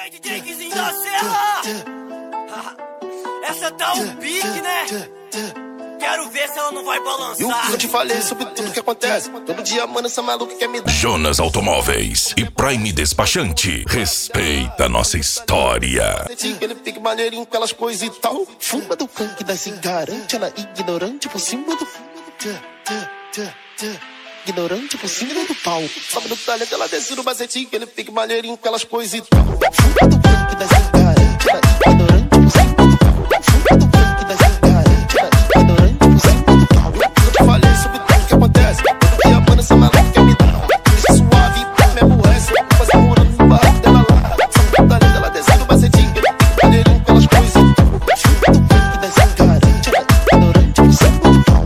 aí, DJ Guizinho da Serra. Essa tá um pique, né? Quero ver se ela não vai balançar. E o que eu te falei sobre tudo que acontece. Todo dia, mano, essa maluca quer me dar. Jonas Automóveis e Prime Despachante. Respeita nossa história. Ele fica maneirinho com aquelas coisas e tal. Fuma do canque da se garante. Ela ignorante por cima do... Ignorante por cima do pau. Sobe no talento, ela desce no macetinho. Ele fica maneirinho com aquelas coisas e tal. Fuma do canque da se garante. Ela ignorante por cima do pau. Fuma do canque da se garante. Ela ignorante por cima do pau. Eu te falei sobre tudo que acontece. Todo dia, mano, essa maluca quer me dar. Deixa suave, me aborrece. Faz morando no barraco dela lá. Sobe no talento, ela desce no macetinho. Ele fica maneirinho com aquelas coisas e tal. Fuma do canque da se garante. Ela ignorante por cima do pau.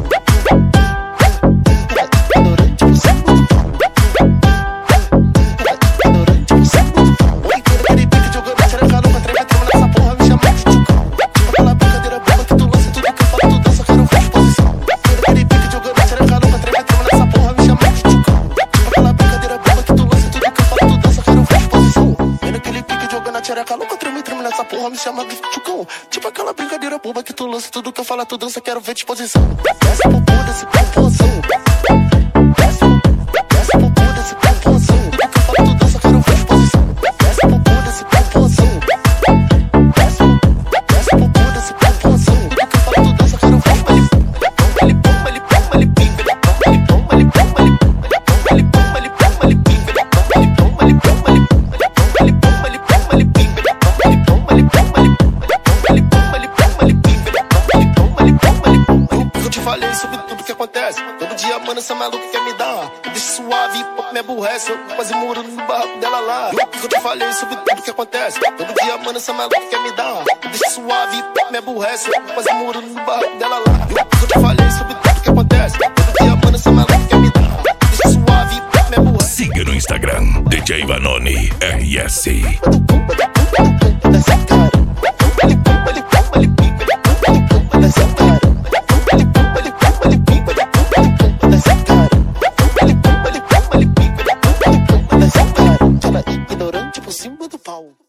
Me chama de tchucão. Tipo aquela brincadeira boba que tu lança. Tudo que eu falo, tu dança, quero ver disposição. Desce pro pão desse popozão. Desce pro pão desse popozão. Tudo que eu falo, tu dança, quero ver disposição. Desce pro pão desse popozão. Desce pro pão desse popozão. Tudo que eu falo, tu dança, quero ver disposição. Ele pão, ele pão, ele pim. Ele pão, ele pão, ele pim. Ele pão, ele pão, ele pim. Ele pão, ele pão, ele pim. Ele pão, ele pão, ele pim. Falei sobre tudo que acontece. Todo dia, mano, essa maluca quer me dar. Deixa suave, me aborrece. Eu quase moro no barraco dela lá. Eu te falei sobre tudo que acontece. Todo dia, mano, essa maluca quer me dar. Deixa suave, me aborrece. Eu quase moro no barraco dela lá. Eu te falei sobre tudo que acontece. Todo dia, mano, essa maluca quer me dar. Deixa suave, me aborrece. Siga no Instagram, DJ Vanoni RS.